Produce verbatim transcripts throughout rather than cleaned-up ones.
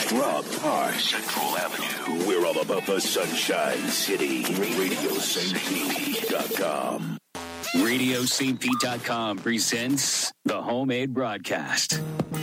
Rob Parr, Central Avenue. We're all about the Sunshine City. radio st p dot com. radio st p dot com presents the Homemade Broadcast.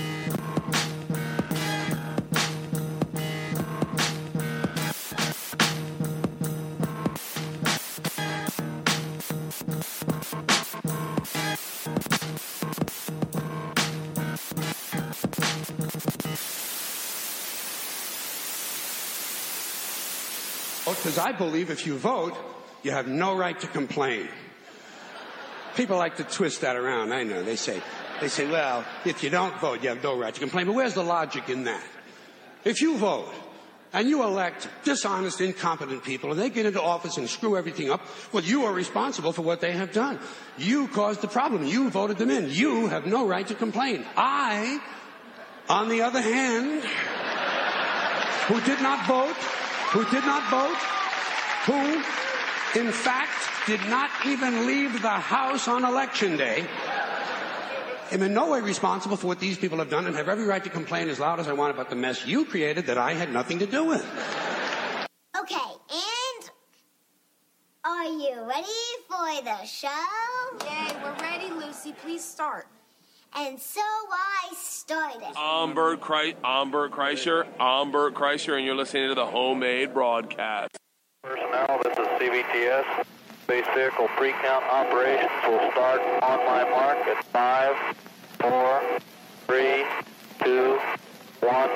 Because I believe if you vote, you have no right to complain. People like to twist that around. I know. They say, they say, well, if you don't vote, you have no right to complain. But where's the logic in that? If you vote and you elect dishonest, incompetent people and they get into office and screw everything up, well, you are responsible for what they have done. You caused the problem. You voted them in. You have no right to complain. I, on the other hand, who did not vote, who did not vote, who, in fact, did not even leave the house on election day, am in no way responsible for what these people have done and have every right to complain as loud as I want about the mess you created that I had nothing to do with. Okay, and are you ready for the show? Yay, we're ready, Lucy. Please start. And so I started. I'm Bert, Kreis- I'm Bert Kreischer. I'm Bert Kreischer, and you're listening to the Homemade Broadcast. Personnel, this is C V T S. Space vehicle pre-count operations will start on my mark at five, four, three, two, one.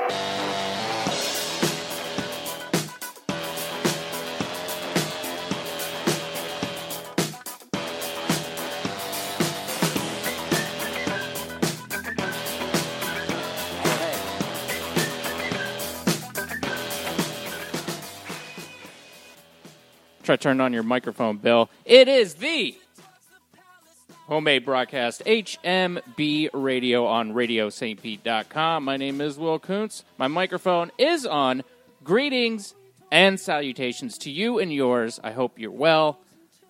Try to turn on your microphone, Bill. It is the Homemade Broadcast, H M B Radio on radio st pete dot com. My name is Will Kuntz. My microphone is on. Greetings and salutations to you and yours. I hope you're well.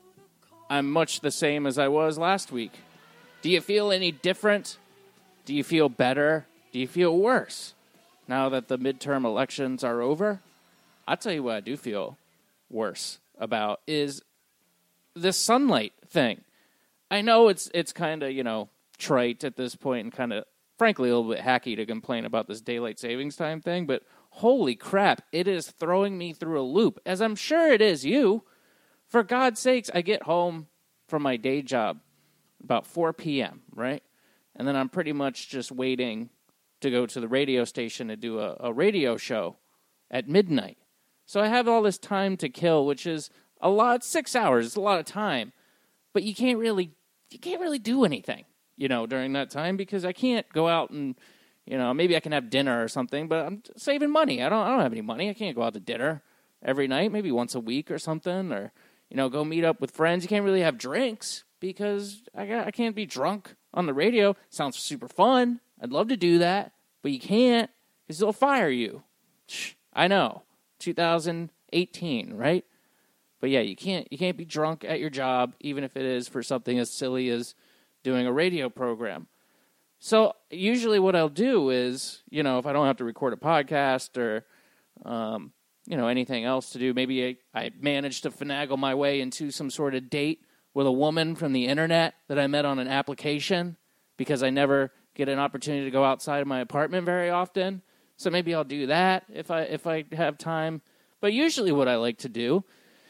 I'm much the same as I was last week. Do you feel any different? Do you feel better? Do you feel worse now that the midterm elections are over? I'll tell you what I do feel worse about is this sunlight thing. I know it's it's kind of, you know, trite at this point and kind of, frankly, a little bit hacky to complain about this daylight savings time thing, but holy crap, it is throwing me through a loop, as I'm sure it is you. For God's sakes, I get home from my day job about four p.m., right? And then I'm pretty much just waiting to go to the radio station to do a, a radio show at midnight. So I have all this time to kill, which is a lot, six hours. It's a lot of time, but you can't really, you can't really do anything, you know, during that time because I can't go out and, you know, maybe I can have dinner or something, but I'm saving money. I don't, I don't have any money. I can't go out to dinner every night, maybe once a week or something, or, you know, go meet up with friends. You can't really have drinks because I got, I can't be drunk on the radio. Sounds super fun. I'd love to do that, but you can't because they'll fire you. I know. two thousand eighteen, right? But yeah, you can't you can't be drunk at your job, even if it is for something as silly as doing a radio program. So usually what I'll do is, you know, if I don't have to record a podcast or, um, you know, anything else to do, maybe I, I manage to finagle my way into some sort of date with a woman from the internet that I met on an application because I never get an opportunity to go outside of my apartment very often. So maybe I'll do that if I if I have time. But usually what I like to do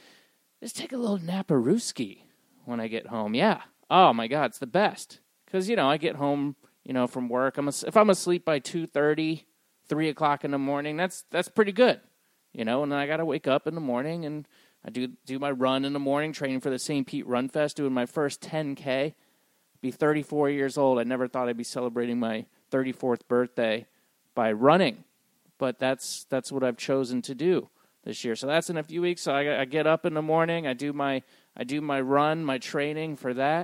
is take a little naparooski when I get home. Yeah. Oh, my God, it's the best. Because, you know, I get home, you know, from work. I'm a, if I'm asleep by two thirty, three o'clock in the morning, that's that's pretty good. You know, and then I got to wake up in the morning and I do do my run in the morning, training for the Saint Pete Run Fest, doing my first ten K. Be thirty-four years old. I never thought I'd be celebrating my thirty-fourth birthday by running, but that's that's what I've chosen to do this year. So that's in a few weeks. So I, I get up in the morning, I do my I do my run, my training for that,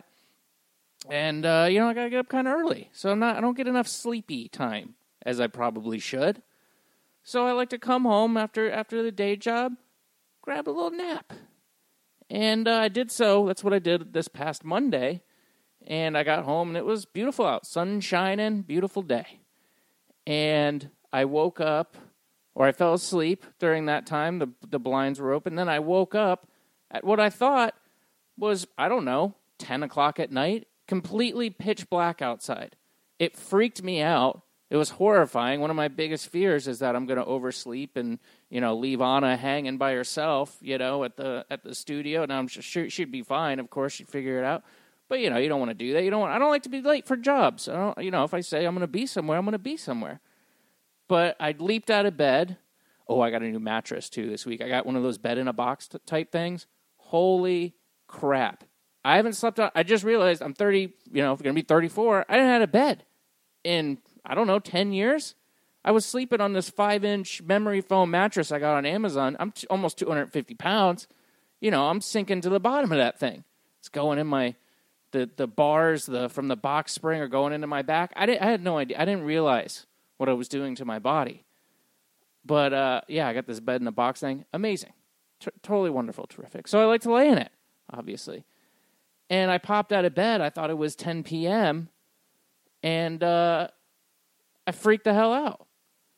and uh, you know I gotta get up kind of early, so I'm not I don't get enough sleepy time as I probably should. So I like to come home after after the day job, grab a little nap, and uh, I did so. That's what I did this past Monday, and I got home and it was beautiful out, sun shining, beautiful day. And I woke up or I fell asleep during that time. The the blinds were open. Then I woke up at what I thought was, I don't know, ten o'clock at night, completely pitch black outside. It freaked me out. It was horrifying. One of my biggest fears is that I'm going to oversleep and, you know, leave Anna hanging by herself, you know, at the at the studio. And I'm sure she'd be fine. Of course, she'd figure it out. But, you know, you don't want to do that. You don't want, I don't like to be late for jobs. I don't, you know, if I say I'm going to be somewhere, I'm going to be somewhere. But I leaped out of bed. Oh, I got a new mattress, too, this week. I got one of those bed-in-a-box t- type things. Holy crap. I haven't slept out. I just realized I'm thirty, you know, going to be thirty-four. I didn't have a bed in, I don't know, ten years. I was sleeping on this five-inch memory foam mattress I got on Amazon. I'm t- almost two hundred fifty pounds. You know, I'm sinking to the bottom of that thing. It's going in my, the the bars the from the box spring are going into my back. I, didn't, I had no idea. I didn't realize what I was doing to my body. But, uh, yeah, I got this bed in a box thing. Amazing. T- totally wonderful. Terrific. So I like to lay in it, obviously. And I popped out of bed. I thought it was ten p.m., and uh, I freaked the hell out.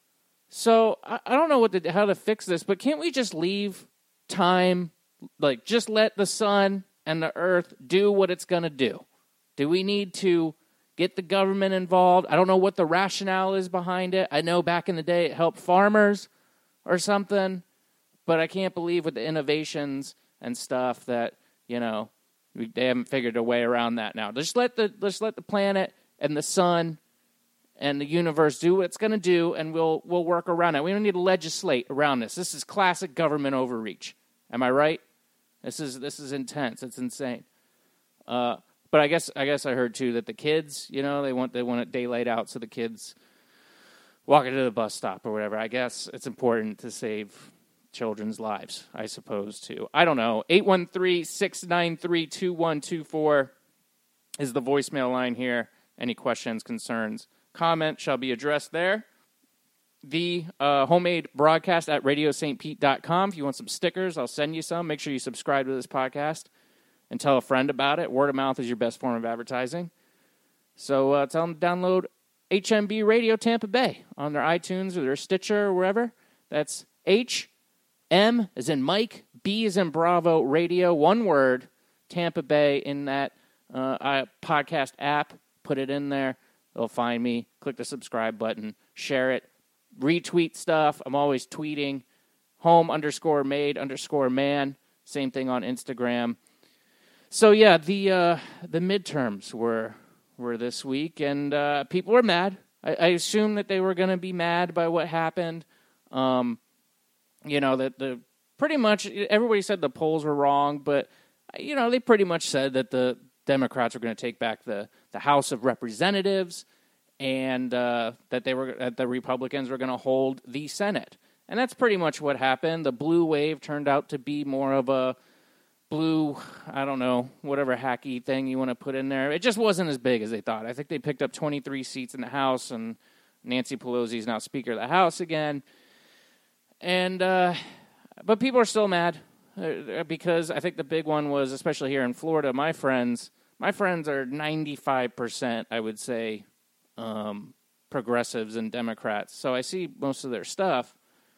So I, I don't know what to, how to fix this, but can't we just leave time, like just let the sun and the earth do what it's going to do? Do we need to get the government involved? I don't know what the rationale is behind it. I know back in the day it helped farmers or something, but I can't believe with the innovations and stuff that, you know, we, they haven't figured a way around that now. Just let the just let the planet and the sun and the universe do what it's going to do, and we'll we'll work around it. We don't need to legislate around this. This is classic government overreach. Am I right? This is this is intense. It's insane. Uh, but I guess I guess I heard too that the kids, you know, they want they want it daylight out, so the kids walking to the bus stop or whatever. I guess it's important to save children's lives, I suppose, too. I don't know. eight one three, six nine three, two one two four is the voicemail line here. Any questions, concerns, comment shall be addressed there. The uh, homemade broadcast at radio st pete dot com. If you want some stickers, I'll send you some. Make sure you subscribe to this podcast and tell a friend about it. Word of mouth is your best form of advertising. So uh, tell them to download H M B Radio Tampa Bay on their iTunes or their Stitcher or wherever. That's H M as in Mike, B as in Bravo, Radio, one word, Tampa Bay in that uh, podcast app. Put it in there. They'll find me. Click the subscribe button. Share it. Retweet stuff. I'm always tweeting. Home underscore made underscore man. Same thing on Instagram. So, yeah, the uh, the midterms were were this week, and uh, people were mad. I, I assumed that they were going to be mad by what happened. Um You know, that the pretty much everybody said the polls were wrong, but, you know, they pretty much said that the Democrats were going to take back the, the House of Representatives and uh, that they were that the Republicans were going to hold the Senate. And that's pretty much what happened. The blue wave turned out to be more of a blue, I don't know, whatever hacky thing you want to put in there. It just wasn't as big as they thought. I think they picked up twenty-three seats in the House, and Nancy Pelosi is now Speaker of the House again. And, uh, but people are still mad uh, because I think the big one was, especially here in Florida, my friends, my friends are ninety-five percent, I would say, um, progressives and Democrats. So I see most of their stuff.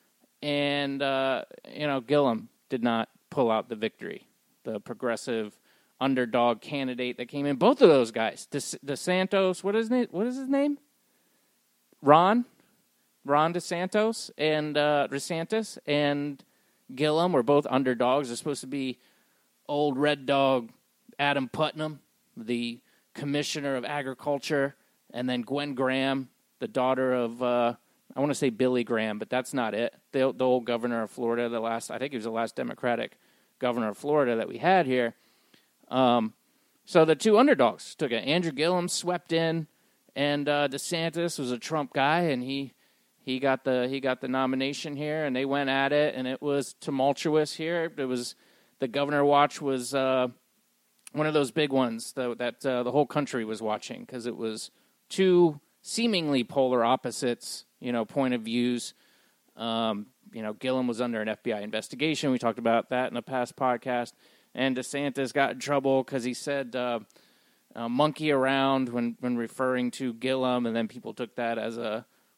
And, uh, you know, Gillum did not pull out the victory. The progressive underdog candidate that came in. Both of those guys, De- DeSantis, what is his name? What is his name? Ron? Ron DeSantis and uh, DeSantis and Gillum were both underdogs. They're supposed to be old red dog Adam Putnam, the commissioner of agriculture, and then Gwen Graham, the daughter of, uh, I want to say Billy Graham, but that's not it. The, the old governor of Florida, the last, I think he was the last Democratic governor of Florida that we had here. Um, so the two underdogs took it. Andrew Gillum swept in, and uh, DeSantis was a Trump guy, and he... He got the he got the nomination here, and they went at it, and it was tumultuous here. It was the Governor Watch was uh, one of those big ones that, that uh, the whole country was watching because it was two seemingly polar opposites, you know, point of views. Um, you know, Gillum was under an F B I investigation. We talked about that in a past podcast, and DeSantis got in trouble because he said uh, uh, "monkey around" when when referring to Gillum, and then people took that as a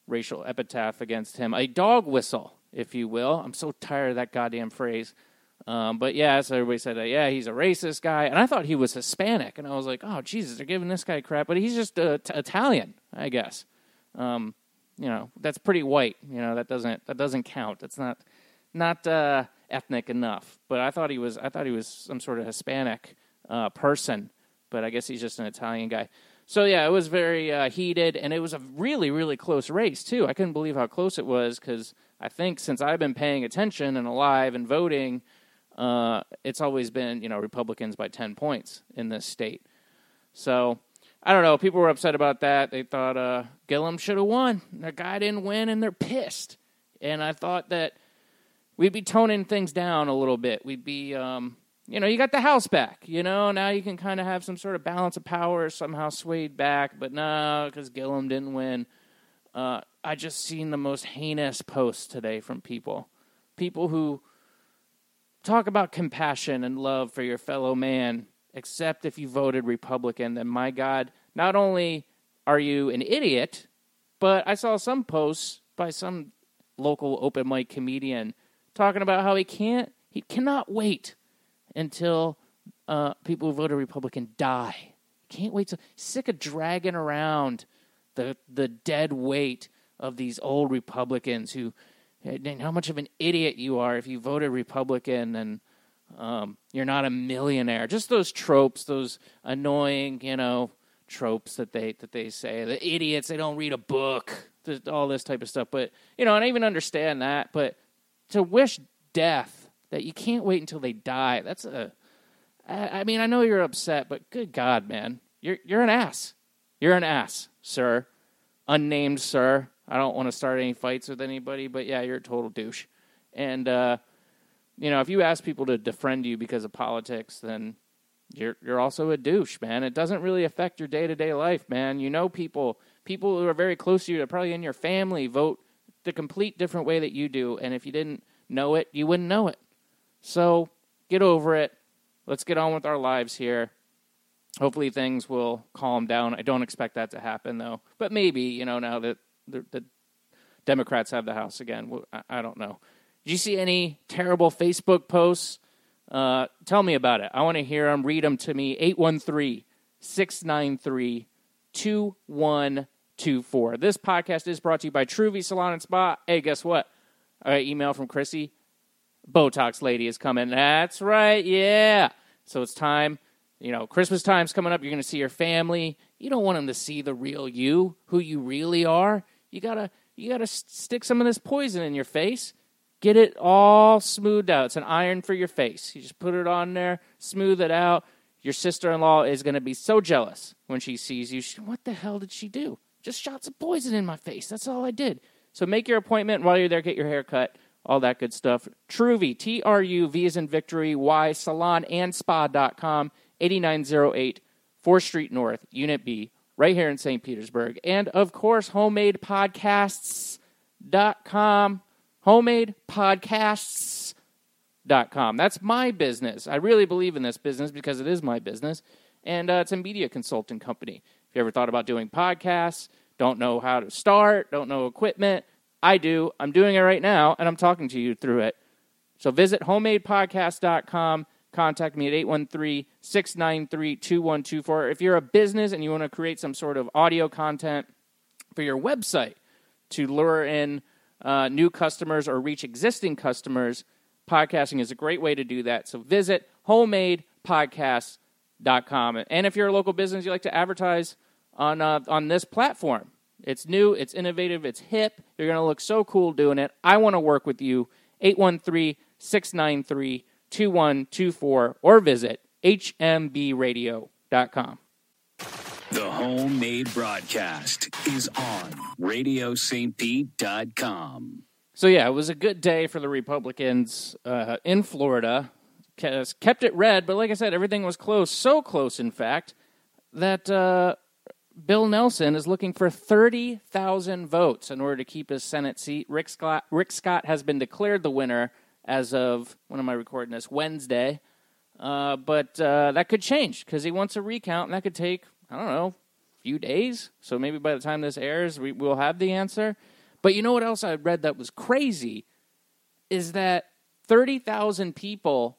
racial epitaph against him, a dog whistle, if you will. I'm so tired of that goddamn phrase. Um, but yeah, so everybody said, that, yeah, he's a racist guy. And I thought he was Hispanic. And I was like, oh, Jesus, they're giving this guy crap. But he's just uh, t- Italian, I guess. Um, you know, that's pretty white. You know, that doesn't that doesn't count. That's not not uh, ethnic enough. But I thought he was I thought he was some sort of Hispanic uh, person. But I guess he's just an Italian guy. So yeah, it was very uh, heated, and it was a really, really close race too. I couldn't believe how close it was because I think since I've been paying attention and alive and voting, Uh, it's always been, you know, Republicans by ten points in this state. So, I don't know. People were upset about that. They thought uh, Gillum should have won. The guy didn't win, and they're pissed. And I thought that we'd be toning things down a little bit. We'd be, um, you know, you got the House back. You know, now you can kind of have some sort of balance of power somehow swayed back. But no, because Gillum didn't win. Uh, I just seen the most heinous posts today from people. People who talk about compassion and love for your fellow man, except if you voted Republican, then my God, not only are you an idiot, but I saw some posts by some local open mic comedian talking about how he can't, he cannot wait until uh, people who voted Republican die. Can't wait to, sick of dragging around the the dead weight of these old Republicans who, and how much of an idiot you are if you voted Republican and um, you're not a millionaire. Just those tropes, those annoying, you know, tropes that they that they say. The idiots, they don't read a book, all this type of stuff. But, you know, and I even understand that. But to wish death, that you can't wait until they die, that's a... I mean, I know you're upset, but good God, man. You're, you're an ass. You're an ass, sir. Unnamed sir. I don't want to start any fights with anybody, but yeah, you're a total douche. And, uh, you know, if you ask people to defriend you because of politics, then you're you're also a douche, man. It doesn't really affect your day-to-day life, man. You know people, people who are very close to you, probably in your family, vote the complete different way that you do. And if you didn't know it, you wouldn't know it. So get over it. Let's get on with our lives here. Hopefully things will calm down. I don't expect that to happen, though. But maybe, you know, now that the, the Democrats have the House again. I, I don't know. Did you see any terrible Facebook posts? Uh, tell me about it. I want to hear them. Read them to me. eight one three, six nine three, two one two four. This podcast is brought to you by Truvy Salon and Spa. Hey, guess what? I got an email from Chrissy. Botox lady is coming. That's right, yeah. So it's time. You know, Christmas time's coming up. You're going to see your family. You don't want them to see the real you, who you really are. You gotta, you gotta stick some of this poison in your face. Get it all smoothed out. It's an iron for your face. You just put it on there, smooth it out. Your sister-in-law is going to be so jealous when she sees you. She, what the hell did she do? Just shot some poison in my face. That's all I did. So make your appointment while you're there. Get your hair cut. All that good stuff. Truvy, T R U V as in victory, Y, salon and spa dot com, eighty-nine oh eight fourth Street North, Unit B, right here in Saint Petersburg. And, of course, homemade podcasts dot com, homemade podcasts dot com. That's my business. I really believe in this business because it is my business. And uh, it's a media consulting company. If you ever thought about doing podcasts, don't know how to start, don't know equipment, I do. I'm doing it right now, and I'm talking to you through it. So visit homemade podcast dot com. Contact me at eight one three, six nine three, two one two four. If you're a business and you want to create some sort of audio content for your website to lure in uh, new customers or reach existing customers, podcasting is a great way to do that. So visit homemade podcast dot com. And if you're a local business, you like to advertise on uh, on this platform, it's new, it's innovative, it's hip. You're going to look so cool doing it. I want to work with you. eight one three, six nine three, two one two four or visit H M B radio dot com. The Homemade Broadcast is on radio st pete dot com. So, yeah, it was a good day for the Republicans uh, in Florida. Kept it red, but like I said, everything was close. So close, in fact, that uh, Bill Nelson is looking for thirty thousand votes in order to keep his Senate seat. Rick Scott, Rick Scott has been declared the winner as of, when am I recording this, Wednesday. Uh, but uh, that could change because he wants a recount, and that could take, I don't know, a few days. So maybe by the time this airs, we, we'll have the answer. But you know what else I read that was crazy is that thirty thousand people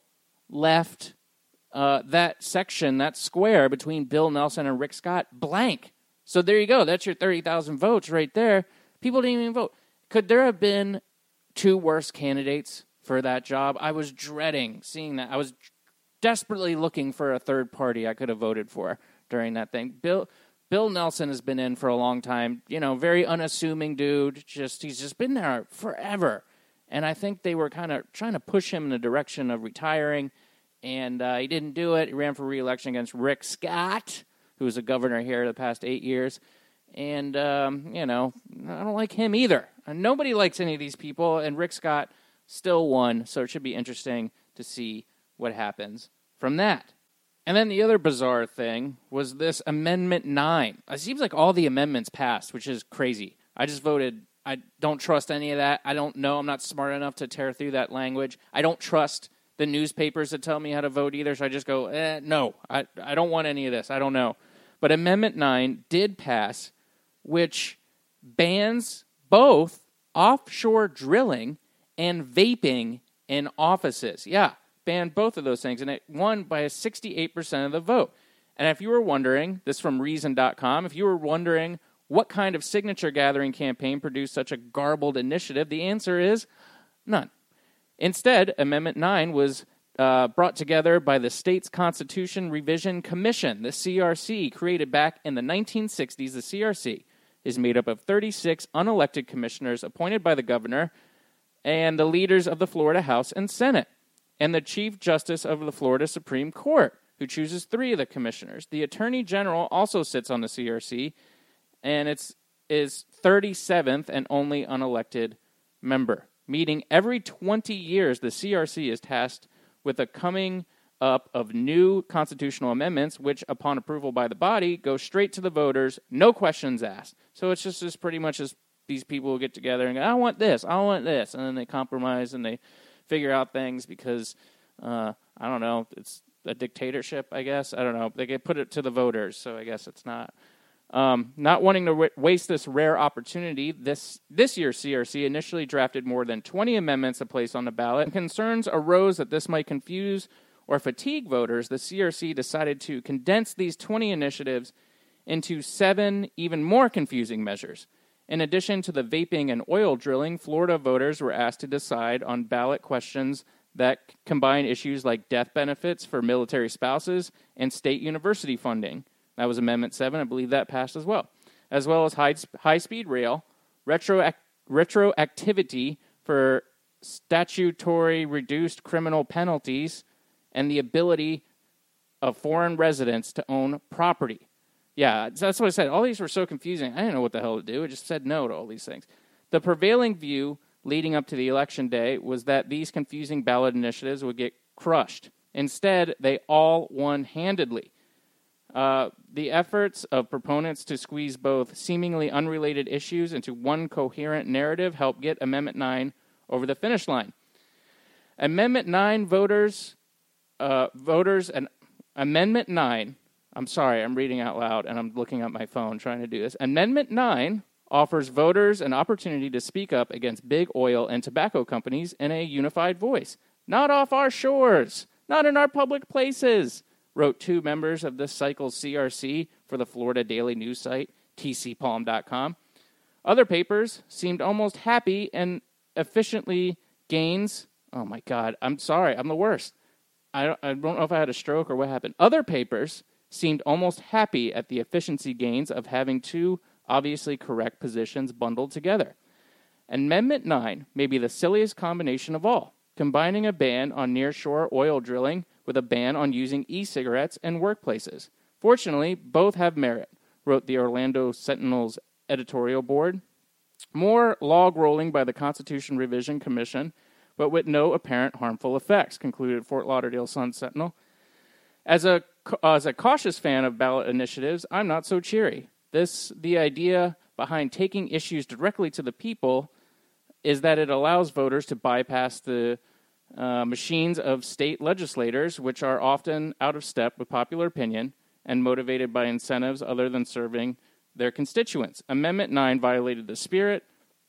left uh, that section, that square between Bill Nelson and Rick Scott blank. So there you go. That's your thirty thousand votes right there. People didn't even vote. Could there have been two worse candidates for that job? I was dreading seeing that. I was desperately looking for a third party I could have voted for during that thing. Bill Bill Nelson has been in for a long time. You know, very unassuming dude. Just he's just been there forever. And I think they were kind of trying to push him in the direction of retiring, and uh, he didn't do it. He ran for re-election against Rick Scott, who was a governor here the past eight years. And, um, you know, I don't like him either. And nobody likes any of these people, and Rick Scott still won, so it should be interesting to see what happens from that. And then the other bizarre thing was this Amendment nine. It seems like all the amendments passed, which is crazy. I just voted. I don't trust any of that. I don't know. I'm not smart enough to tear through that language. I don't trust the newspapers that tell me how to vote either, so I just go, eh, no, I, I don't want any of this. I don't know. But Amendment nine did pass, which bans both offshore drilling and vaping in offices. Yeah, banned both of those things, and it won by a sixty-eight percent of the vote. And if you were wondering, this from Reason dot com, if you were wondering what kind of signature gathering campaign produced such a garbled initiative, the answer is none. Instead, Amendment nine was uh, brought together by the State's Constitution Revision Commission, the C R C, created back in the nineteen sixties. The C R C is made up of thirty-six unelected commissioners appointed by the governor and the leaders of the Florida House and Senate, and the Chief Justice of the Florida Supreme Court, who chooses three of the commissioners. The Attorney General also sits on the C R C, and it's is thirty-seventh and only unelected member. Meeting every twenty years, the C R C is tasked with the coming up of new constitutional amendments, which, upon approval by the body, go straight to the voters, no questions asked. So it's just, just pretty much as these people will get together and go, I want this, I want this, and then they compromise and they figure out things because, uh, I don't know, it's a dictatorship, I guess. I don't know. They get put it to the voters, so I guess it's not. Um, not wanting to w- waste this rare opportunity, this this year's C R C initially drafted more than twenty amendments to place on the ballot. And concerns arose that this might confuse or fatigue voters. The C R C decided to condense these twenty initiatives into seven even more confusing measures. In addition to the vaping and oil drilling, Florida voters were asked to decide on ballot questions that combine issues like death benefits for military spouses and state university funding. That was Amendment seven. I believe that passed as well. As well as high, high-speed rail, retroact, retroactivity for statutory reduced criminal penalties, and the ability of foreign residents to own property. Yeah, that's what I said. All these were so confusing. I didn't know what the hell to do. I just said no to all these things. The prevailing view leading up to the election day was that these confusing ballot initiatives would get crushed. Instead, they all won handedly. Uh, the efforts of proponents to squeeze both seemingly unrelated issues into one coherent narrative helped get Amendment nine over the finish line. Amendment nine voters, uh, voters, and Amendment nine, I'm sorry, I'm reading out loud and I'm looking at my phone trying to do this. Amendment nine offers voters an opportunity to speak up against big oil and tobacco companies in a unified voice. Not off our shores, not in our public places, wrote two members of this cycle's C R C for the Florida Daily News site, T C palm dot com. Other papers seemed almost happy and efficiently gains. Oh, my God. I'm sorry. I'm the worst. I don't, I don't know if I had a stroke or what happened. Other papers seemed almost happy at the efficiency gains of having two obviously correct positions bundled together. Amendment nine may be the silliest combination of all, combining a ban on nearshore oil drilling with a ban on using e-cigarettes in workplaces. Fortunately, both have merit, wrote the Orlando Sentinel's editorial board. More log rolling by the Constitution Revision Commission, but with no apparent harmful effects, concluded Fort Lauderdale Sun-Sentinel. As a, as a cautious fan of ballot initiatives, I'm not so cheery. This, the idea behind taking issues directly to the people is that it allows voters to bypass the Uh, machines of state legislators, which are often out of step with popular opinion and motivated by incentives other than serving their constituents. Amendment nine violated the spirit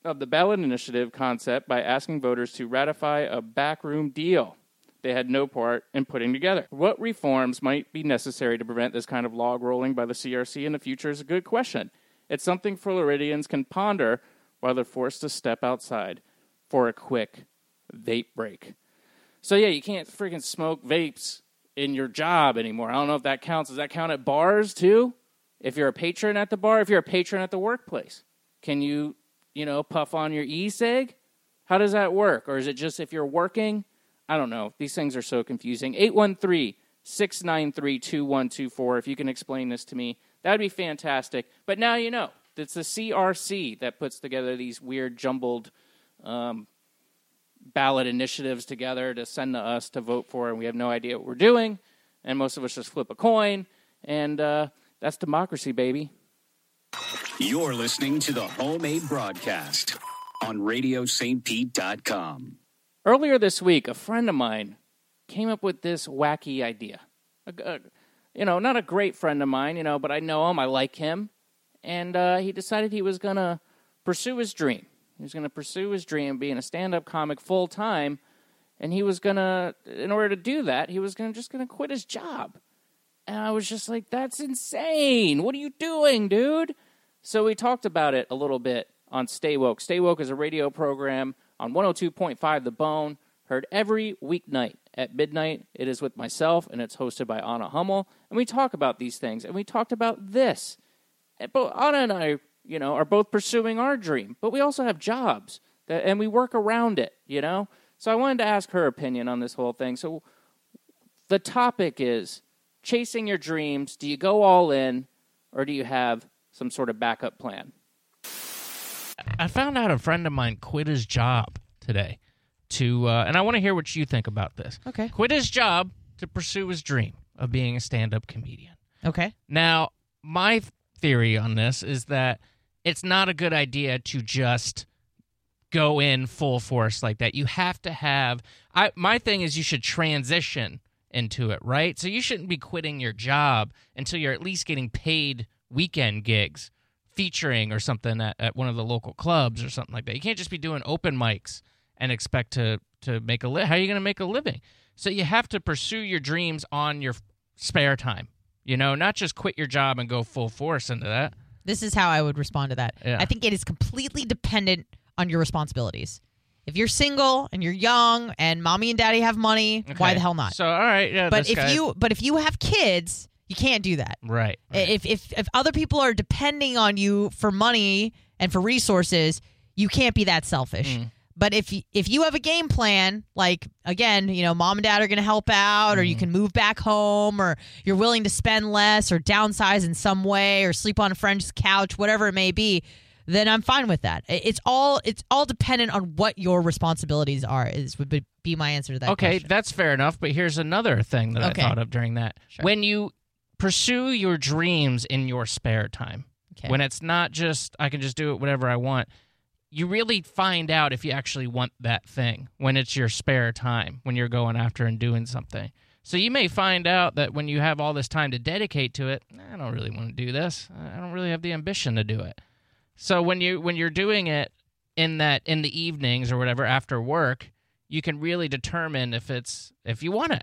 of the ballot initiative concept by asking voters to ratify a backroom deal they had no part in putting together. What reforms might be necessary to prevent this kind of log rolling by the C R C in the future is a good question. It's something Floridians can ponder while they're forced to step outside for a quick vape break. So yeah, you can't freaking smoke vapes in your job anymore. I don't know if that counts. Does that count at bars too? If you're a patron at the bar, if you're a patron at the workplace, can you, you know, puff on your e-cig? How does that work? Or is it just if you're working? I don't know. These things are so confusing. eight one three, six nine three, two one two four. If you can explain this to me, that'd be fantastic. But now you know. It's the C R C that puts together these weird jumbled um, ballot initiatives together to send to us to vote for, and we have no idea what we're doing, and most of us just flip a coin, and uh, that's democracy, baby. You're listening to the Homemade Broadcast on radio st pete dot com. Earlier this week, a friend of mine came up with this wacky idea. A, a, you know, not a great friend of mine, you know, but I know him, I like him, and uh, he decided he was going to pursue his dream. He was going to pursue his dream of being a stand-up comic full-time, and he was going to, in order to do that, he was gonna just going to quit his job. And I was just like, that's insane. What are you doing, dude? So we talked about it a little bit on Stay Woke. Stay Woke is a radio program on one oh two point five The Bone, heard every weeknight at midnight. It is with myself, and it's hosted by Anna Hummel. And we talk about these things, and we talked about this. And both Anna and I, you know, are both pursuing our dream, but we also have jobs, that, and we work around it, you know? So I wanted to ask her opinion on this whole thing. So the topic is chasing your dreams. Do you go all in, or do you have some sort of backup plan? I found out a friend of mine quit his job today to, uh, and I want to hear what you think about this. Okay. Quit his job to pursue his dream of being a stand-up comedian. Okay. Now, my theory on this is that it's not a good idea to just go in full force like that. You have to have, I, my thing is you should transition into it, right? So you shouldn't be quitting your job until you're at least getting paid weekend gigs, featuring or something at, at one of the local clubs or something like that. You can't just be doing open mics and expect to, to make a living. How are you going to make a living? So you have to pursue your dreams on your spare time, you know, not just quit your job and go full force into that. This is how I would respond to that. Yeah. I think it is completely dependent on your responsibilities. If you're single and you're young and mommy and daddy have money, Okay. why the hell not? So, all right, yeah. But this if guy- you but if you have kids, you can't do that. Right. right. If if if other people are depending on you for money and for resources, you can't be that selfish. Mm. But if you, if you have a game plan, like, again, you know, mom and dad are going to help out, Mm-hmm. or you can move back home, or you're willing to spend less or downsize in some way, or sleep on a friend's couch, whatever it may be, then I'm fine with that. It's all it's all dependent on what your responsibilities are, is would be my answer to that Okay, question. that's fair enough, but here's another thing that Okay. I thought of during that. Sure. When you pursue your dreams in your spare time, Okay. when it's not just, I can just do it whatever I want, you really find out if you actually want that thing when it's your spare time, when you're going after and doing something. So you may find out that when you have all this time to dedicate to it, I don't really want to do this. I don't really have the ambition to do it. So when you when you're doing it in that in the evenings or whatever after work, you can really determine if it's if you want it.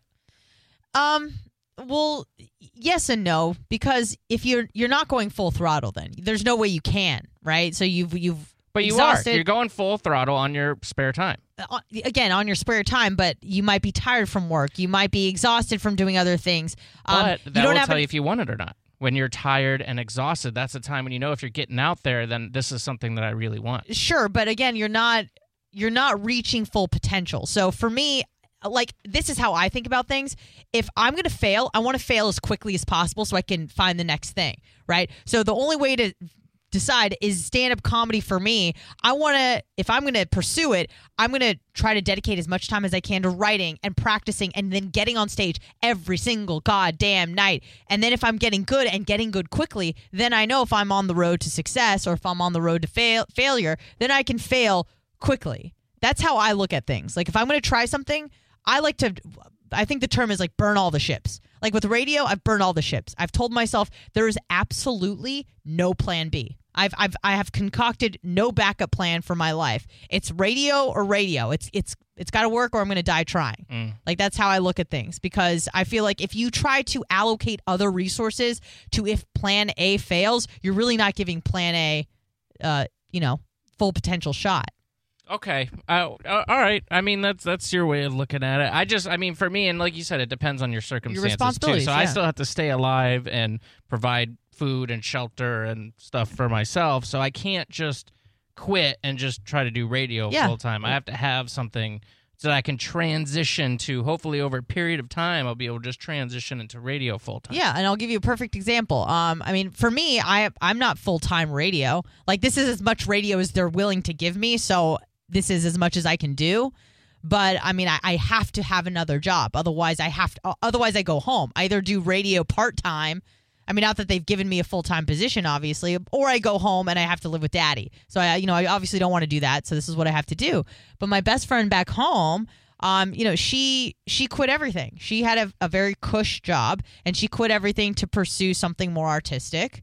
Um. Well, yes and no, because if you're you're not going full throttle, then there's no way you can, right? So you've you've But you exhausted, are. You're going full throttle on your spare time. uh, again on your spare time, but you might be tired from work. You might be exhausted from doing other things. Um, But you that don't will have tell an- you if you want it or not. When you're tired and exhausted, that's the time when you know if you're getting out there, then this is something that I really want. Sure, but again, you're not you're not reaching full potential. So for me, like, this is how I think about things. If I'm going to fail, I want to fail as quickly as possible so I can find the next thing, right? So the only way to decide is stand-up comedy for me. I want to, if I'm going to pursue it, I'm going to try to dedicate as much time as I can to writing and practicing and then getting on stage every single goddamn night. And then if I'm getting good and getting good quickly, then I know if I'm on the road to success or if I'm on the road to fail failure, then I can fail quickly. That's how I look at things. Like, if I'm going to try something, I like to, I think the term is like burn all the ships. Like with radio, I've burned all the ships. I've told myself there is absolutely no plan B. I've I've I have concocted no backup plan for my life. It's radio or radio. It's it's it's got to work or I'm going to die trying. Mm. Like that's how I look at things, because I feel like if you try to allocate other resources to if plan A fails, you're really not giving plan A uh, you know, full potential shot. Okay. Uh, uh, all right. I mean, that's that's your way of looking at it. I just, I mean, for me, and like you said, it depends on your circumstances your responsibilities, too. So yeah. I still have to stay alive and provide food and shelter and stuff for myself. So I can't just quit and just try to do radio yeah. full time. I have to have something so that I can transition to, hopefully over a period of time, I'll be able to just transition into radio full time. Yeah, and I'll give you a perfect example. Um, I mean, for me, I I'm not full time radio. Like this is as much radio as they're willing to give me. So this is as much as I can do. But I mean, I, I have to have another job. Otherwise, I have to. Otherwise, I go home. I either do radio part time. I mean, not that they've given me a full time position, obviously, or I go home and I have to live with Daddy. So I, you know, I obviously don't want to do that. So this is what I have to do. But my best friend back home, um, you know, she she quit everything. She had a, a very cush job, and she quit everything to pursue something more artistic.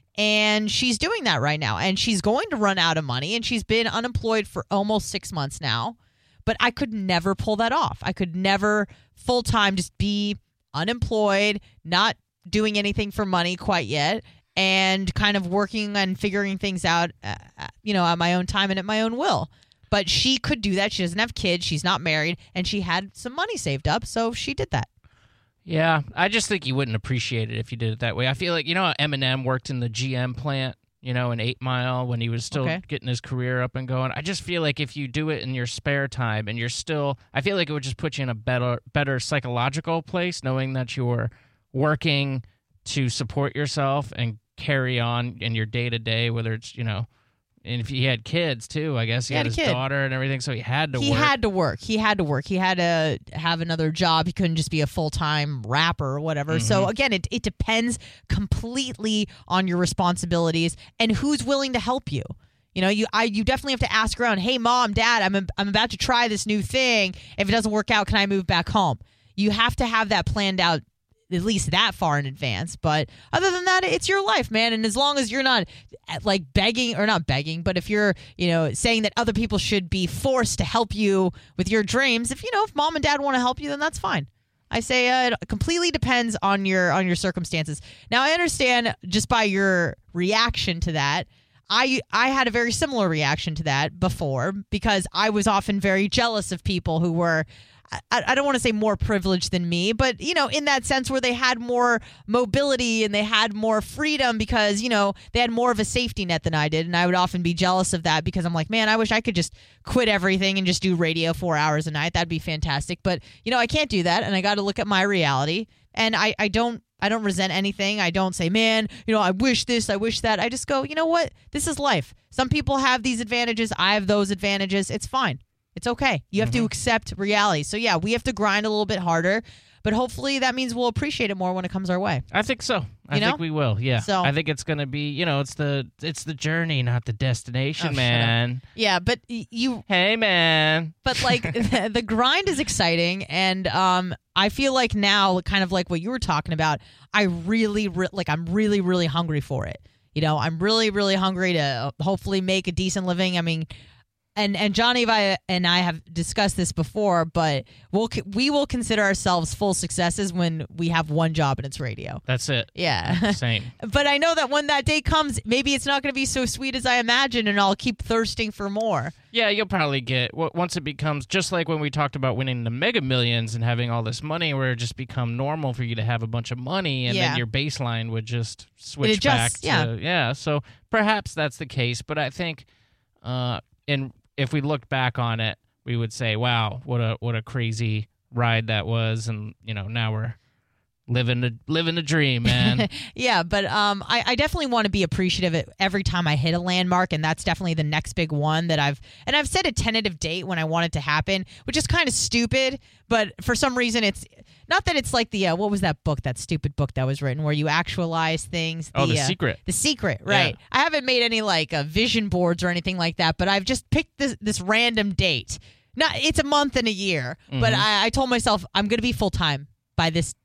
And she's doing that right now. And she's going to run out of money. And she's been unemployed for almost six months now. But I could never pull that off. I could never full time just be unemployed, not doing anything for money quite yet, and kind of working and figuring things out, uh, you know, at my own time and at my own will. But she could do that. She doesn't have kids. She's not married. And she had some money saved up. So she did that. Yeah, I just think you wouldn't appreciate it if you did it that way. I feel like, you know, how Eminem worked in the G M plant, you know, in Eight Mile when he was still okay. getting his career up and going. I just feel like if you do it in your spare time and you're still, I feel like it would just put you in a better, better psychological place, knowing that you're working to support yourself and carry on in your day to day, whether it's, you know, and if he had kids too, I guess he, he had, had his kid. daughter and everything, so he had to he work. He had to work. He had to work. He had to have another job. He couldn't just be a full-time rapper or whatever. Mm-hmm. So, again, it, it depends completely on your responsibilities and who's willing to help you. You know, you I you definitely have to ask around, hey, Mom, Dad, I'm, a, I'm about to try this new thing. If it doesn't work out, can I move back home? You have to have that planned out at least that far in advance. But other than that, it's your life, man. And as long as you're not like begging or not begging, but if you're, you know, saying that other people should be forced to help you with your dreams, if, you know, if Mom and Dad want to help you, then that's fine. I say uh, it completely depends on your on your circumstances. Now, I understand just by your reaction to that, I I had a very similar reaction to that before, because I was often very jealous of people who were, I, I don't want to say more privileged than me, but, you know, in that sense where they had more mobility and they had more freedom because, you know, they had more of a safety net than I did. And I would often be jealous of that because I'm like, man, I wish I could just quit everything and just do radio four hours a night. That'd be fantastic. But, you know, I can't do that. And I got to look at my reality. And I, I don't I don't resent anything. I don't say, man, you know, I wish this, I wish that. I just go, you know what? This is life. Some people have these advantages. I have those advantages. It's fine. It's okay. You have mm-hmm. to accept reality. So, yeah, we have to grind a little bit harder, but hopefully that means we'll appreciate it more when it comes our way. I think so. I you know? think we will, yeah. So, I think it's going to be, you know, it's the it's the journey, not the destination, oh, man. Yeah, but you... Hey, man. But, like, the, the grind is exciting, and um, I feel like now, kind of like what you were talking about, I really, re- like, I'm really, really hungry for it. You know, I'm really, really hungry to hopefully make a decent living. I mean... And and Johnny and I have discussed this before, but we'll we will consider ourselves full successes when we have one job and it's radio. That's it. Yeah. Same. But I know that when that day comes, maybe it's not going to be so sweet as I imagine, and I'll keep thirsting for more. Yeah, you'll probably get, once it becomes, just like when we talked about winning the Mega Millions and having all this money, where it just become normal for you to have a bunch of money, and yeah. then your baseline would just switch adjusts, back to, yeah. yeah. So perhaps that's the case, but I think uh, in... if we looked back on it, we would say, wow, what a what a crazy ride that was. And, you know, now we're living the, living the dream, man. Yeah, but um, I, I definitely want to be appreciative every time I hit a landmark, and that's definitely the next big one that I've... And I've set a tentative date when I want it to happen, which is kind of stupid, but for some reason it's... Not that it's like the... Uh, what was that book, that stupid book that was written where you actualize things? The, oh, The uh, Secret. The Secret, right. Yeah. I haven't made any, like, uh, vision boards or anything like that, but I've just picked this, this random date. Not, it's a month and a year, mm-hmm. but I, I told myself I'm going to be full-time by this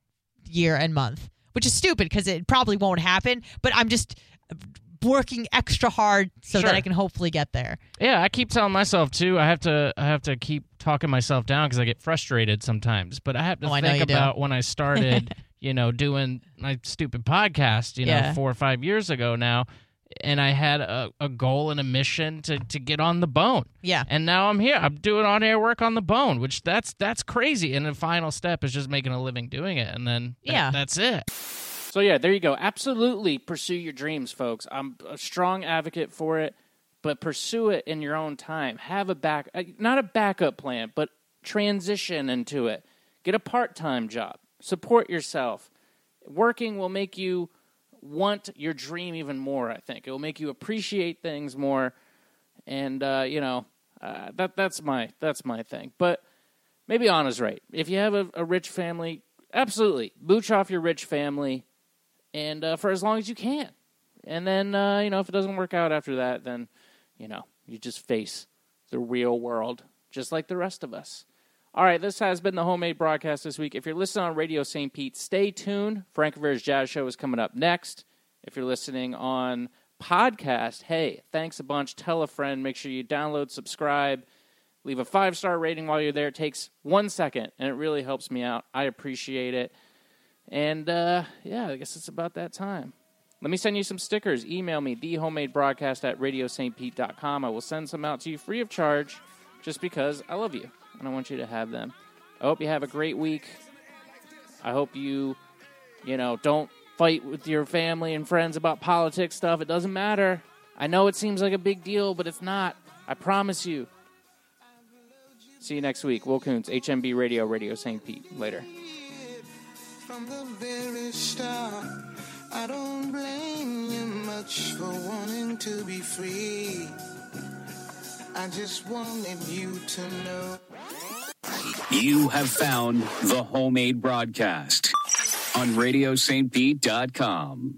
year and month, which is stupid because it probably won't happen. But I'm just working extra hard so Sure. that I can hopefully get there. Yeah, I keep telling myself too. I have to. I have to keep talking myself down because I get frustrated sometimes. But I have to Oh, I know think you do. about when I started, you know, doing my stupid podcast. You know, Yeah. four or five years ago now, and I had a, a goal and a mission to to get on the bone. Yeah. And now I'm here. I'm doing on air work on the bone, which that's that's crazy. And the final step is just making a living doing it, and then that- Yeah. that's it. So, yeah, there you go. Absolutely pursue your dreams, folks. I'm a strong advocate for it, but pursue it in your own time. Have a back, uh, not a backup plan, but transition into it. Get a part-time job. Support yourself. Working will make you want your dream even more, I think. It will make you appreciate things more, and, uh, you know, uh, that that's my that's my thing. But maybe Anna's right. If you have a, a rich family, absolutely, mooch off your rich family. And uh, for as long as you can. And then, uh, you know, if it doesn't work out after that, then, you know, you just face the real world, just like the rest of us. All right, this has been the Homemade Broadcast this week. If you're listening on Radio Saint Pete, stay tuned. Frank Rivera's Jazz Show is coming up next. If you're listening on podcast, hey, thanks a bunch. Tell a friend. Make sure you download, subscribe, leave a five-star rating while you're there. It takes one second, and it really helps me out. I appreciate it. And, uh, yeah, I guess it's about that time. Let me send you some stickers. Email me, thehomemadebroadcast at radio st pete dot com. I will send some out to you free of charge just because I love you, and I want you to have them. I hope you have a great week. I hope you, you know, don't fight with your family and friends about politics stuff. It doesn't matter. I know it seems like a big deal, but it's not. I promise you. See you next week. Will Kuntz, H M B Radio, Radio Saint Pete. Later. From the very start, I don't blame you much for wanting to be free. I just wanted you to know. You have found the Homemade Broadcast on radio st pete dot com.